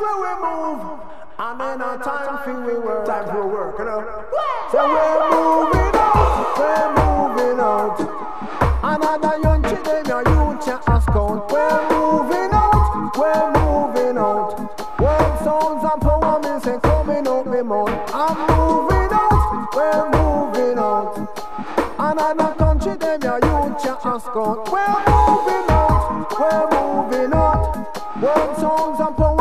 where we move. And then a time for we work. Time for work, you know. So we're moving out, we're moving out. Another young children, your youth, your ascount. We're moving out, we're moving out. World sounds and power music coming out the mouth. I'm moving out, we're moving out. Another country, them your youth, your ascount. We're moving out, we're moving out. World sounds and power